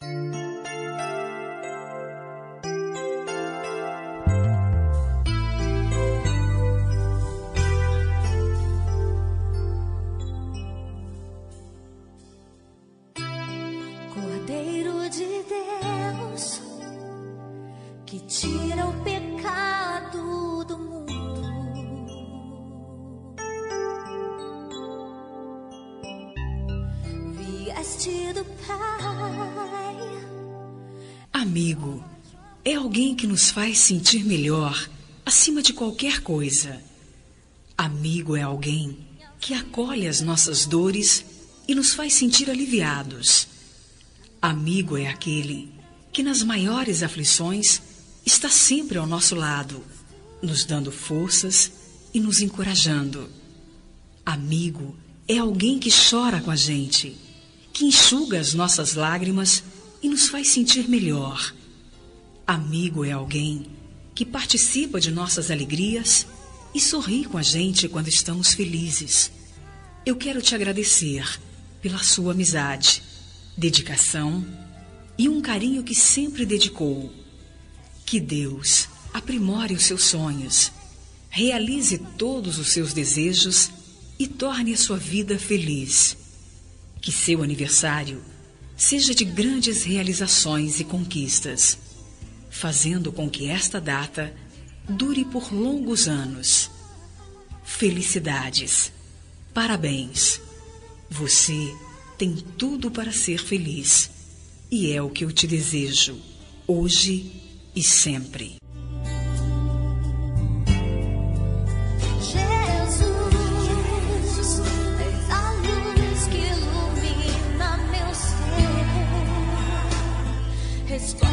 Cordeiro de Deus, que tira o pecado do mundo, vieste do Pai. Amigo é alguém que nos faz sentir melhor acima de qualquer coisa. Amigo é alguém que acolhe as nossas dores e nos faz sentir aliviados. Amigo é aquele que nas maiores aflições está sempre ao nosso lado, nos dando forças e nos encorajando. Amigo é alguém que chora com a gente, que enxuga as nossas lágrimas e nos faz sentir melhor. Amigo é alguém que participa de nossas alegrias e sorri com a gente quando estamos felizes. Eu quero te agradecer pela sua amizade, dedicação e um carinho que sempre dedicou. Que Deus aprimore os seus sonhos, realize todos os seus desejos e torne a sua vida feliz. Que seu aniversário seja de grandes realizações e conquistas, fazendo com que esta data dure por longos anos. Felicidades! Parabéns! Você tem tudo para ser feliz, e é o que eu te desejo, hoje e sempre. Jesus, és a luz que ilumina meu ser.